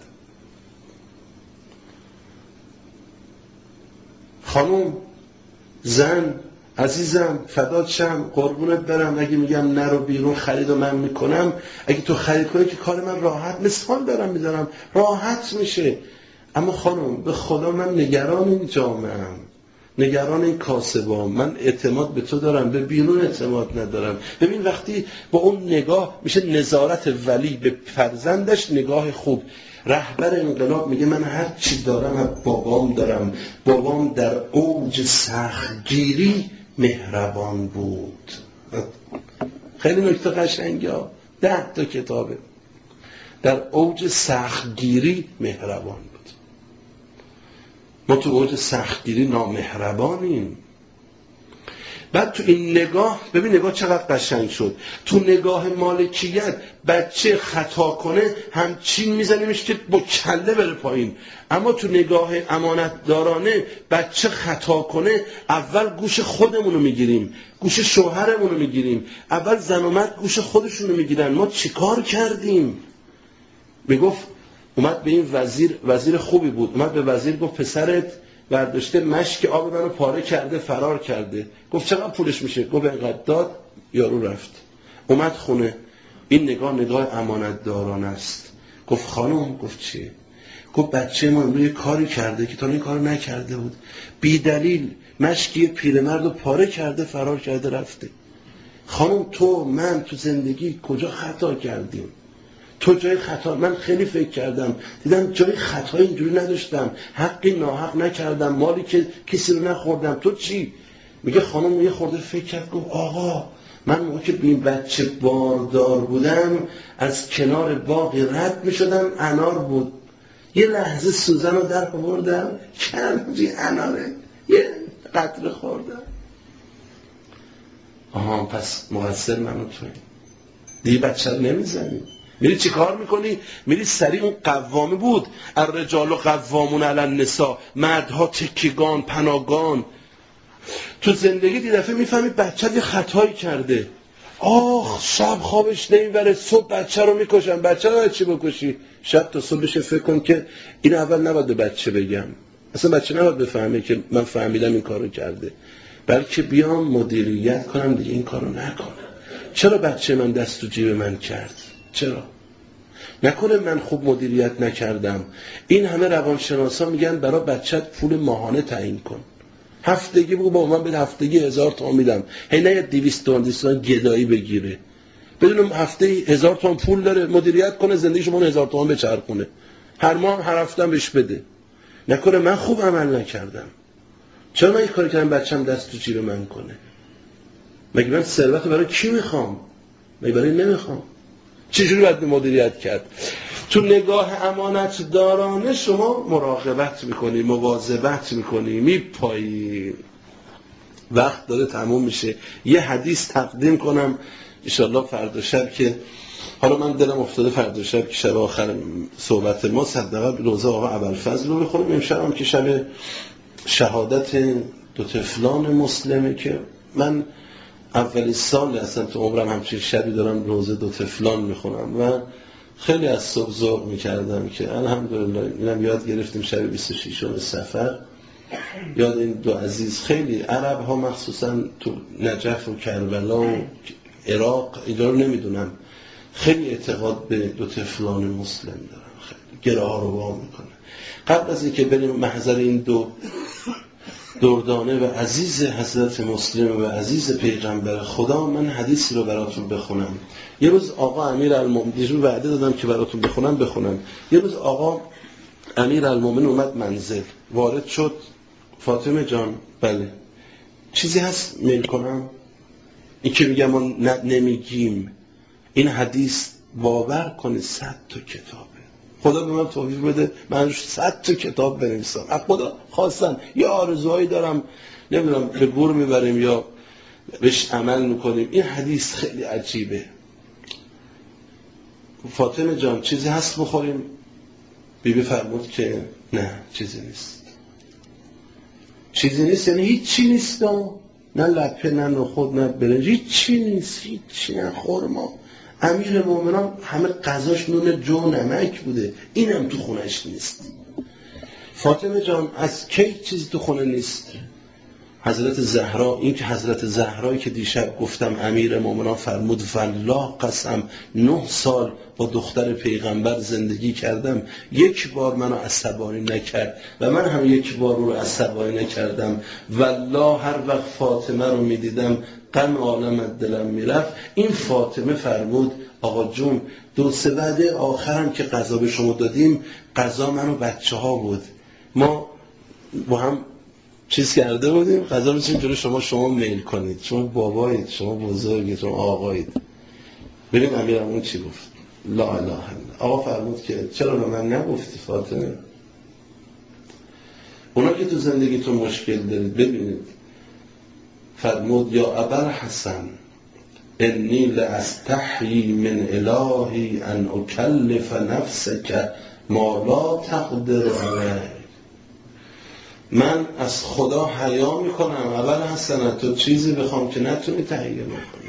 خانوم، زن، عزیزم، فدات شم، قربونت برم، اگه میگم نرو بیرون خرید و من میکنم، اگه تو خرید کنی که کار من راحت، مثال دارم میذارم، راحت میشه. اما خانم به خدا من نگران این جامعه‌ام، نگران این کاسبام، من اعتماد به تو دارم، به بیرون اعتماد ندارم. ببین وقتی با اون نگاه میشه نظارت ولی به فرزندش، نگاه خوب. رهبر انقلاب میگه من هر چی دارم از بابام دارم، بابام در اوج سختگیری مهربان بود. خیلی نکته قشنگه، ده تا کتابه. در اوج سختگیری مهربان بود. ما تو اوج سختگیری نامهربانیم. بعد تو این نگاه، ببین نگاه چقدر قشنگ شد. تو نگاه مالکیت بچه خطا کنه همچین میزنیمش که با کله بره پایین، اما تو نگاه امانتدارانه بچه خطا کنه اول گوش خودمونو میگیریم، گوش شوهرمونو میگیریم، اول زن و مرد گوش خودشونو میگیرن. ما چیکار کردیم؟ میگفت اومد به این وزیر، وزیر خوبی بود، اومد به وزیر گفت پسرت برداشته مشک آب منو پاره کرده فرار کرده. گفت چقدر پولش میشه؟ گفت اینقدر. داد، یارو رفت. اومد خونه، این نگاه نگاه امانتدارانه است. گفت خانم، گفت چیه؟ گفت بچه ما امروز یه کاری کرده که تا این کارو نکرده بود، بی دلیل مشکی پیرمردو پاره کرده فرار کرده رفته. خانم تو من تو زندگی کجا خطا کردیم؟ تو جای خطا، من خیلی فکر کردم دیدم جای خطا اینجوری نداشتم، حقی ناحق نکردم، مالی که کسی رو نخوردم. تو چی؟ میگه خانم یه خورده فکر کرد، گفت آقا من موقع که بین بچه باردار بودم از کنار باقی رد میشدم، انار بود، یه لحظه سوزن رو در آوردم کمی اناره یه قطره خوردم. آها پس مقصر من و توی دیگه بچه رو نمیزنی. میری چی کار میکنی؟ میری سریع اون قوامی بود، الرجال قوامون علی النساء، مردها تکیگان پناگان. تو زندگی دی دفعه میفهمی بچه یه خطایی کرده، آخ شب خوابش نمیبره، صبح بچه رو میکشن. بچه رو چی بکشی؟ شب تا صبح بشه فکر کن که این اول نباید به بچه بگم، اصلا بچه نباید بفهمه که من فهمیدم این کارو کرده، بلکه بیام مدیریت کنم دیگه این کارو نکنم. چرا بچه من دست تو جیب من کرد؟ چرا؟ نکنه من خوب مدیریت نکردم. این همه روانشناسا میگن برای بچت پول ماهانه تعیین کن. هفتگی بگو با من به هفتگی هزار تومان میدم، هی نه دویست تومان دویست تومان گدایی بگیره، بدونم هفته هزار تومان پول داره مدیریت کنه، زندگیش مون هزار تومان بچرخونه، هر ماه هر هفته بهش بده. نکنه من خوب عمل نکردم، چرا من این کاری کردم بچم دست تو جیب من کنه؟ مگه من ثروت برای کی میخوام؟ مگه برای نمیخوام؟ چجوری باید مدیریت کرد؟ تو نگاه امانت دارانه شما مراقبت میکنی، مواظبت میکنی، میپایی. وقت داره تموم میشه. یه حدیث تقدیم کنم انشالله فردا شب، که حالا من دلم افتاده فردا شب که شب آخر صحبت ما صدقه روزه آقا ابوالفضل رو بخونیم. امشب هم که شب شهادت دو طفلان مسلمه که من اولی سال اصلا تو عمرم همچین شبی دارم روزه دو طفلان میخونم و خیلی از صبح ذوق میکردم که الحمدلله اینم یاد گرفتیم. شب بیست و ششم صفر یاد این دو عزیز، خیلی عرب ها مخصوصا تو نجف و کربلا و عراق اینجا رو نمیدونم، خیلی اعتقاد به دو طفلان مسلم دارن، خیلی گره ها رو وا میکنه. قبل از اینکه بریم محضر این دو دردانه و عزیز حضرت مسلم و عزیز پیغمبر خدا، من حدیثی رو براتون بخونم. یه روز آقا امیرالمومنین، وعده دادم که براتون بخونم بخونم. یه روز آقا امیرالمومنین اومد منزل، وارد شد. فاطمه جان، بله چیزی هست میل کنم؟ این که میگم ما نمیگیم، این حدیث باور کنید صد تا کتابه. خدا به من توفیق بده من صد تا کتاب بنویسم. از خدا خواستم یه آرزوهایی دارم، نمیدونم به گور میبریم یا بهش عمل میکنیم. این حدیث خیلی عجیبه. فاطمه جان چیزی هست بخوریم؟ بیبی فرمود که نه چیزی نیست. چیزی نیست یعنی هیچی نیست، نه لپه نه نخود نه برنج، هیچی نیست، هیچی نه خورما. امیر مومنان همه غذاش نون جو نمک بوده، اینم تو خونش نیست. فاطمه جان از کی چیزی تو خونه نیست؟ حضرت زهرا، این که حضرت زهرایی که دیشب گفتم امیر مومنان فرمود والله قسم نه سال با دختر پیغمبر زندگی کردم، یک بار منو عصبانی نکرد و من هم یک بار رو عصبانی نکردم. والله هر وقت فاطمه رو میدیدم غم عالم از دلم میرفت. این فاطمه فرمود آقا جون دو سه وعده آخرم که غذا به شما دادیم، غذا من و بچه ها بود، ما با هم چیز کرده بودیم، غذا می‌چین جلوی شما، شما میل کنید، شما بابایید، شما بزرگید، شما آقایید. ببین امیرمون چی گفت؟ لا اله الا الله. آقا فرمود که چرا به من نگفتی فاطمه؟ اونا که تو زندگیتون مشکل دارید ببینید. فرمود یا ابوالحسن انی لاستحیی من الهی ان اکلف نفسک ما لا تقدر علیه. من از خدا حیا میکنم اول حسنت تو چیزی بخوام که نتونی تهیه بکنی.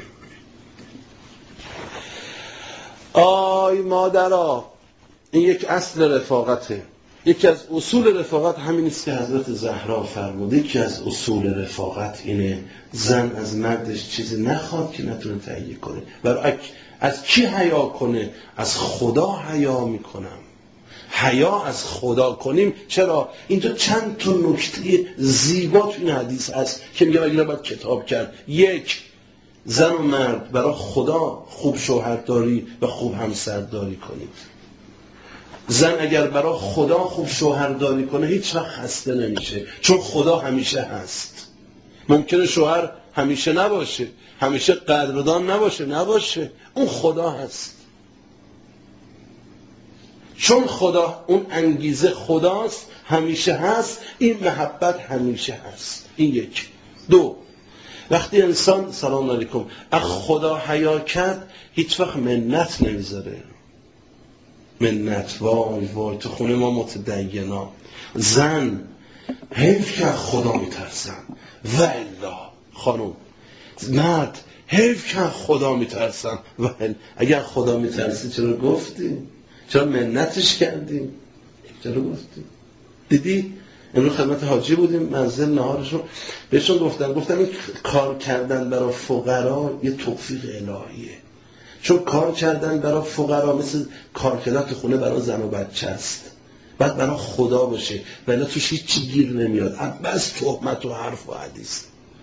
آی مادرها، این یک اصل رفاقته. یکی از اصول رفاقت همین است که حضرت زهرا فرمود. یکی از اصول رفاقت اینه زن از مردش چیزی نخواد که نتونه تهیه کنه. برای از کی حیا کنه؟ از خدا حیا میکنم. حیا از خدا کنیم. چرا؟ اینجا چند تا نکته زیبا تو این حدیث هست که میگم اگه باید کتاب کرد. یک، زن و مرد برای خدا خوب شوهرداری و خوب همسرداری کنید. زن اگر برای خدا خوب شوهرداری کنه هیچ وقت خسته نمیشه، چون خدا همیشه هست. ممکنه شوهر همیشه نباشه، همیشه قدردان نباشه، نباشه، اون خدا هست. چون خدا اون انگیزه خداست، همیشه هست، این محبت همیشه هست. این یک. دو، وقتی انسان سلام علیکم از خدا حیا کرد هیچ وقت منت نمیذاره. منت وای وای تو خونه ما متدینا زن حیف که خدا میترسن و الا خانم مرد حیف که خدا میترسن و الا. اگر خدا میترسی چرا گفتی؟ چرا منتش کردیم؟ چرا گفتیم؟ دیدی؟ امروز خدمت حاجی بودیم، منزل نهارشون بهشون گفتن گفتن این کار کردن برای فقرا یه توفیق الهیه. چون کار کردن برای فقرا مثل کار کردن تو خونه برای زن و بچه است. بعد برای خدا باشه ولی توش هیچی گیر نمیاد، بس تهمت و حرف و حدیث.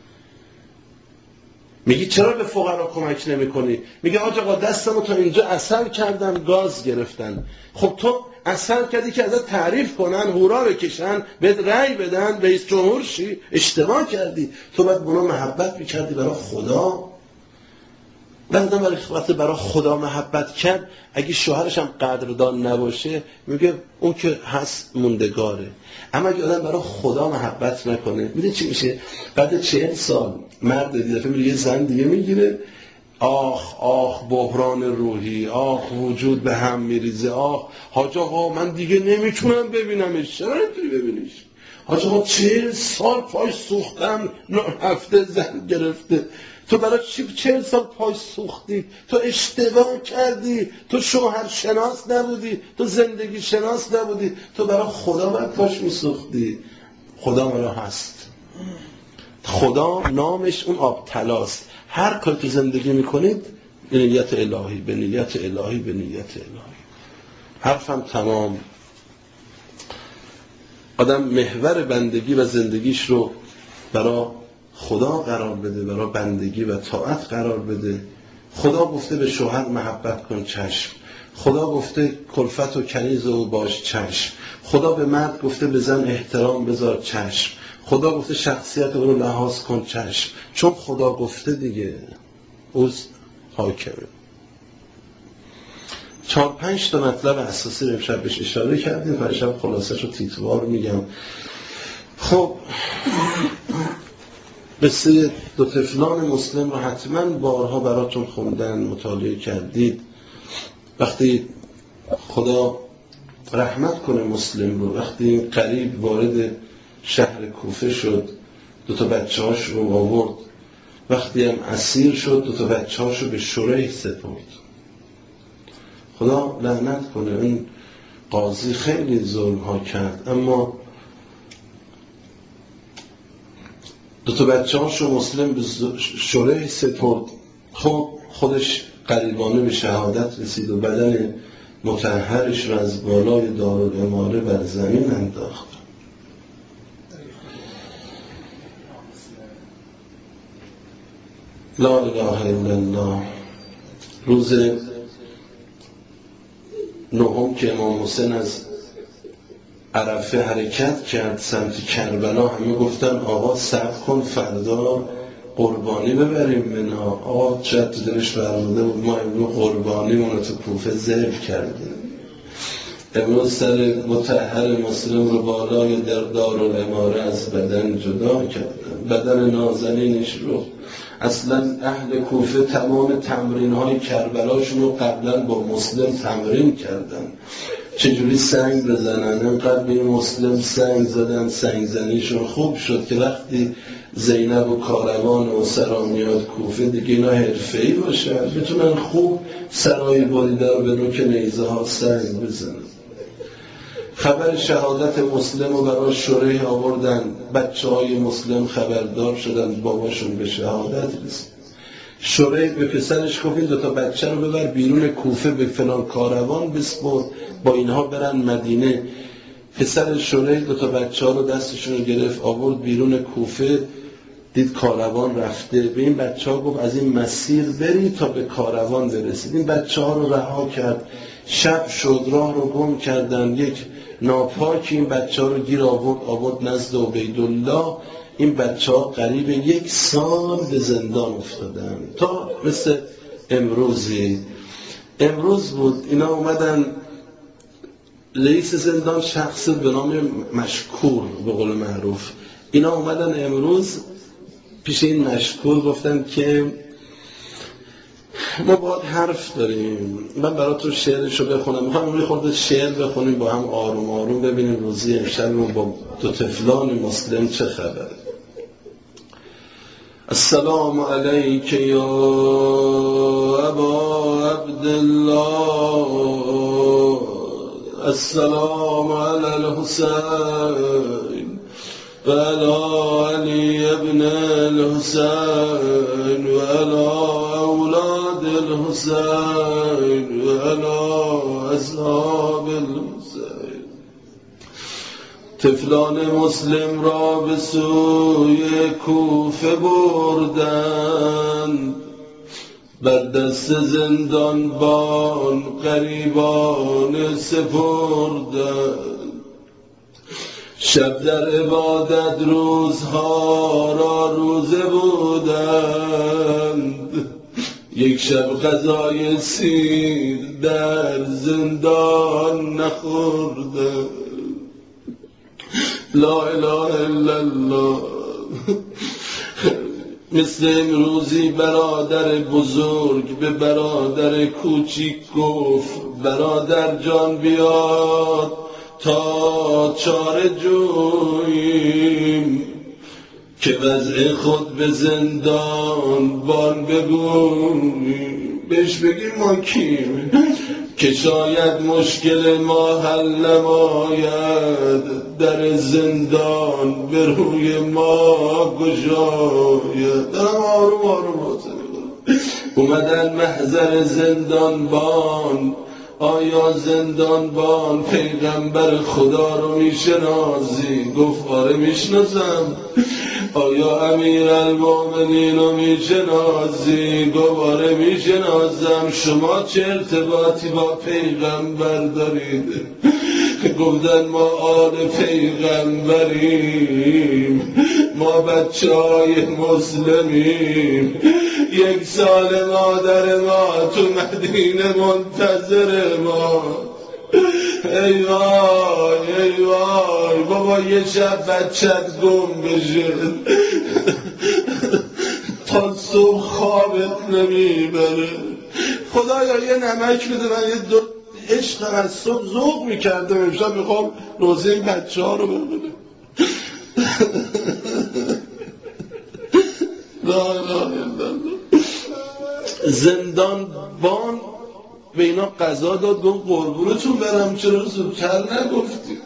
میگی چرا به فقرا کمک نمی کنی؟ میگه آج آقا دستمو تا اینجا عسل کردن گاز گرفتن. خب تو عسل کردی که ازت تعریف کنن، هورا بکشن، بهت رأی بدن، رئیس جمهور شی، اشتباه کردی. تو باید اونا محبت میکردی برای خدا. بعدم وقتی برای خدا محبت کرد، اگه شوهرش هم قدردان نباشه میگه اون که هست موندگاره. اما اگه آدم برای خدا محبت نکنه میدونی چی میشه؟ بعد چهل سال مرد دیگه میگه یه زن دیگه میگیره، آخ آخ بحران روحی، آخ وجود به هم میریزه، آخ حاج آقا من دیگه نمیتونم ببینمش. چرا نمیتونی ببینیش؟ حاج آقا چهل سال پاش سوختم، نه هفته زن گرفته. تو برای چی چهل سال پاش سوختی؟ تو اشتباه کردی، تو شوهر شناس نبودی، تو زندگی شناس نبودی، تو برای خدا باید پاش میسوختی. خدا مرا هست. خدا نامش اون آب طلاست. هر کار که زندگی میکنید به نیت الهی، به نیت الهی، به نیت الهی. حرفم تمام. آدم محور بندگی و زندگیش رو برای خدا قرار بده، برای بندگی و طاعت قرار بده. خدا گفته به شوهر محبت کن، چشم. خدا گفته کلفت و کنیز و باش، چشم. خدا به مرد گفته به زن احترام بذار، چشم. خدا گفته شخصیت او رو لحاظ کن، چشم. چون خدا گفته دیگه، اوز حاکمه. چهار پنج تا مطلب اساسی رو امشب بهش اشاره کردیم و امشب خلاصش رو تیتوار میگم. خب قصه دو طفلان مسلم رو حتما بارها براتون خوندن، مطالعه کردید. وقتی خدا رحمت کنه مسلم رو، وقتی قریب وارد شهر کوفه شد، دو تا بچه‌هاش رو آورد، وقتی هم اسیر شد دو تا بچه‌هاش رو به شریح سپرد. خدا لعنت کنه، این قاضی خیلی ظلم ها کرد، اما دو تا بچه‌هاش رو مسلم به شریح سپرد. خب خودش قریبانه به شهادت رسید و بدن مطهرش رو از بالای دارالاماره بر زمین انداخت. لا اله الا الله. روز نهم که امام حسین از عرفه حرکت کرد سمت کربلا، همه گفتن آقا صبر کن فردا قربانی ببریم منا. آقا شاید تو دلش فرموده بود ما امروز قربانی منو تو کوفه ذبح کردیم، امروز سر مطهر مسلم رو بالای در دارالاماره از بدن جدا کردن، بدن نازنینش رو. اصلا اهل کوفه تمام تمرین های کربلاشون رو قبلا با مسلم تمرین کردن، چجوری سنگ بزنن. انقدر به مسلم سنگ زدن، سنگ زنیشون خوب شد که وقتی زینب و کاروان و سرا میاد کوفه دیگه اینا حرفه‌ای باشن، بتونن خوب سرای بریده رو به نوک نیزه ها سنگ بزنن. خبر شهادت مسلم رو برای شریح آوردن، بچه های مسلم خبردار شدن باباشون به شهادت رسید. شریح به پسرش گفت این دوتا بچه رو ببر بیرون کوفه به فلان کاروان بسپر، با اینها برن مدینه. پسر شریح دوتا بچه ها رو دستشون رو گرفت آورد بیرون کوفه، دید کاروان رفته. به این بچه ها گفت از این مسیر بری تا به کاروان برسید. این بچه ها رو رها کرد. شب شد، راه رو گم کردن. یک ناپاکی این بچه ها رو گیر آورد آورد نزد عبیدالله. این بچه ها قریب یک سال به زندان افتادن تا مثل امروزی. امروز بود اینا اومدن، رئیس زندان شخص به نام مشکور به قول معروف، اینا اومدن امروز پیش این مشکور گفتن که ما باید حرف داریم، من براتون شعرشو بخونم، میخوام روی خورده شعر بخونیم با هم آروم آروم، ببینیم روزی امشبمون با دو طفلان مسلم چه خبره. السلام علیک یا ابا عبدالله، السلام علی الحسین و علی علی ابن الحسین و علی اولاد الحسین و علی اصحاب الحسین. طفلان مسلم را به سوی کوفه بردند، بر دست زندانبان غریبان سپردند. شب در عبادت روزها را روزه بودند، یک شب غذای سیر در زندان نخوردند. لا اله الا الله. مثل امروزی برادر بزرگ به برادر کوچیک گفت برادر جان بیاد تا چاره جوییم، که وضع خود به زندان بان بگوییم. بهش بگیم ما کیم که شاید مشکل ما حل نماید، در زندان به روی ما گشاید. دارم آروم آروم بازه میکنم. اومدن محضر زندانبان، آیا زندانبان پیغمبر خدا رو میشناسی؟ گفت آره میشناسم. آیا امیرالمومنین رو میشناسی؟ گفت آره میشناسم. شما چه ارتباطی با پیغمبر دارید؟ گفتن ما آل پیغمبریم، ما بچه های مسلمیم، یک سال مادر ما تو مدینه منتظر ما. ای وای ای وای بابا، یه شب بچت گم بشه تا صبح خوابت نمیبره. خدایا یه نمک بده، من یه دو عشقم از صبح ذوق میکردم، امشب میخوام روزه این بچه ها رو ببینم. زندان بان به اینا قضا داد، گفت قربونتون برم چرا زودتر نگفتی؟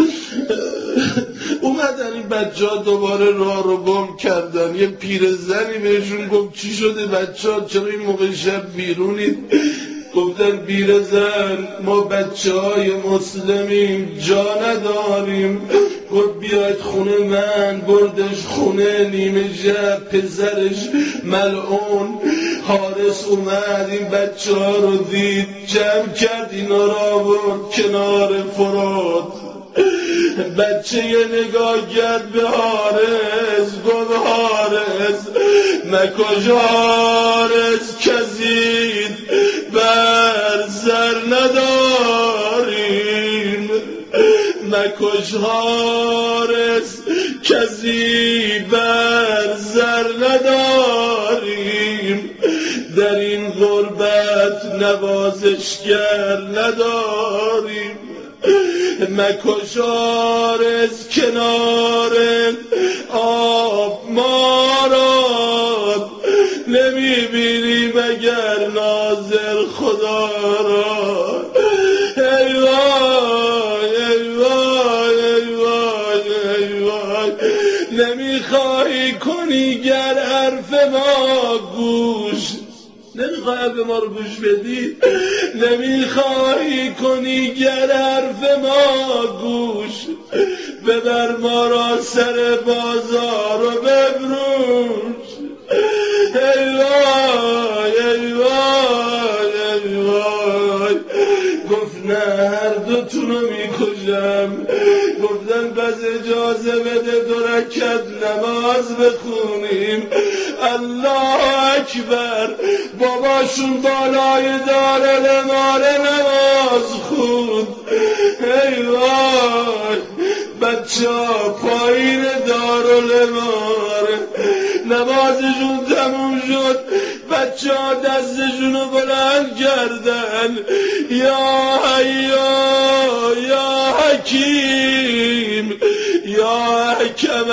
اومدن این بچه ها دوباره راه رو گم کردن. یه پیرزنی بهشون گفت چی شده بچه ها، چرا این موقع شب بیرونید؟ گفتن پیرزن ما بچه های مسلمیم، جا نداریم. گفت بیاید خونه من. بردش خونه نیمه شب، پسرش ملعون حارس اومد، این بچه ها رو دید، جمع کرد اینا را آورد کنار فرات. بچه یه نگاه کرد به حارس، گفت حارس مکش حارس، کزید بر سر نداریم، مکش حارس کزی بر سر نداریم، در این غربت نوازشگر نداریم، مکش حارس کنار آب ما را، نمیبینی مگر ناظر خدا را. ای وای ای وای ای وای ای وای، نمیخوای کنی گر حرف ما گوش، نمیخوای به ما رو گوش بدی، نمیخوای کنی گر حرف ما گوش، ببر ما را سر بازار و بفروش. ای وای ای وای ای وای، گفت نه هر دوتون رو میکشم. گفتن بس اجازه بده دو رکعت نماز بخونیم. الله اکبر، باباشون بالای دارالاماره نماز خوند. ای وای، بچه ها پایین دارالاماره نمازشون تموم شد، بچه ها دستشون رو بلند کردن، یا حیا یا حکیم یا حکم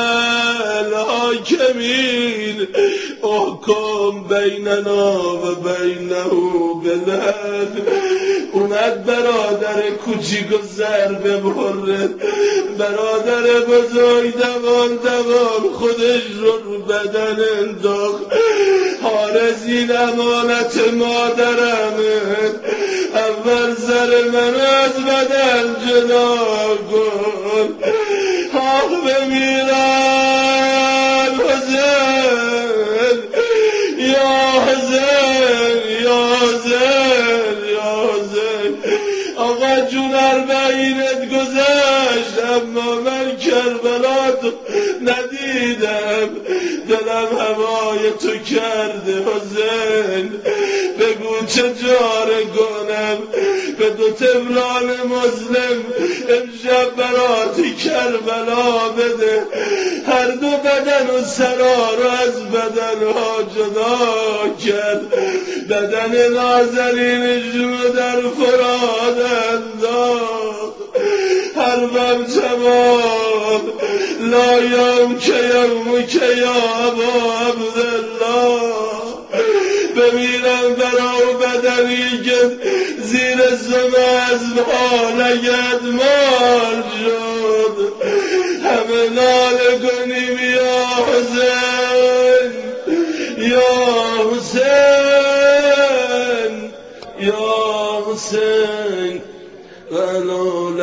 الحاکمین احکم بیننا و بینه بالعدل. اومد برادر کوچیک و ضربه مورد، برادر بزرگ دوان دوان خودش رو بدن انداخت. حارس این امانت مادرمه، اول سر من از بدن جدا کن. آه بمیرم حسین، یا حسین یا حسین یا حسین. آقا جون اربعینت گذشت اما من کربلا تو ندیدم، دلم هوای تو کرده حسین. بگو چه جاره کنم به دو تبران مسلم امشب براتی کربلا بده، هر دو بدن و سرا رو از بدن ها جدا کرد، بدن نازنینشون رو در فراد انداخت. هر بم جواب لا یوم که یوم که یا ابا عبدالله. ببینم برا بدنی که زیر زمزم ها لگد مال شد، همه ناله کنیم یا حسین یا حسین یا حسین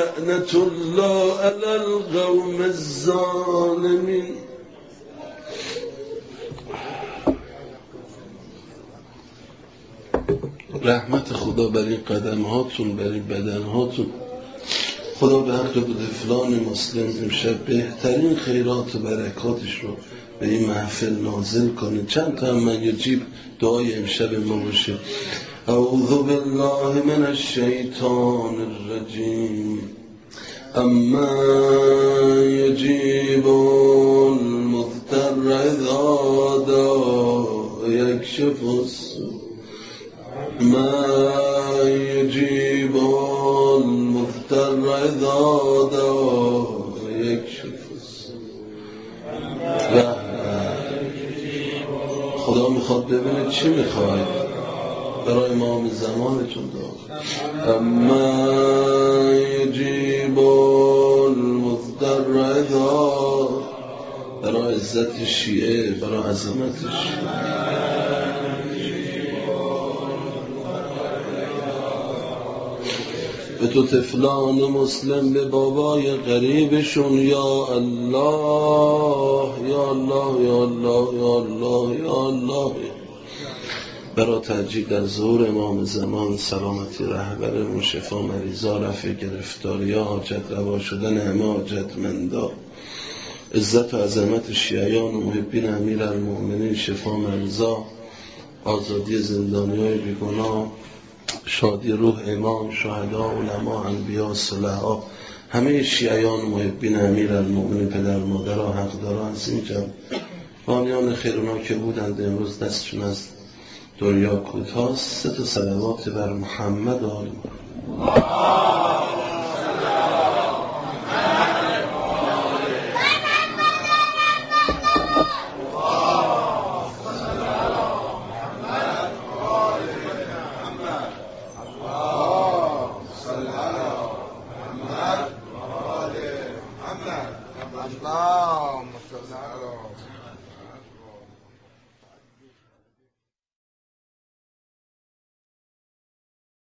لعنت الله علی القوم الظالمین. رحمت خدا بر این قدم هاتون، بر این بدن هاتون. خدا به حق بود فلان مسلم امشب بهترین خیرات و برکاتش رو به این محفل نازل کنه. چند تا من یجیب دعای امشب ما باشه. اعوذ بالله من الشیطان الرجیم. اما یجیب المضطر اذا دعا یکشف السوء ما یجیب المضطر اذا دعا یکشف السوء. خدا میخواد ببینه چی میخواید برای امام زمانتون دعا. اما یجیب المضطر اذا، برای عزت شیعه، برای عظمتش. به تو طفلان مسلم به بابای غریبشون یا الله یا الله یا الله یا الله یا الله. برای ترجیح در ظهور امام زمان، سلامتی رهبرمون، شفا مریضا، رفع گرفتاری ها، حاجت روا شدن همه حاجتمندا، عزت و عظمت شیعیان و محبین امیرالمؤمنین، شفا مریضا، آزادی زندانی های بیگناه، شادی روح امام، شهدا، علما، انبیا، صلحا، همه شیعیان و محبین امیرالمؤمنین، پدر مادرها، حقداران از این جمع بانیان خیر، اونا که بودند امروز دستشون از دنیا کوتاست. سه تا صلوات بر محمد و آل محمد.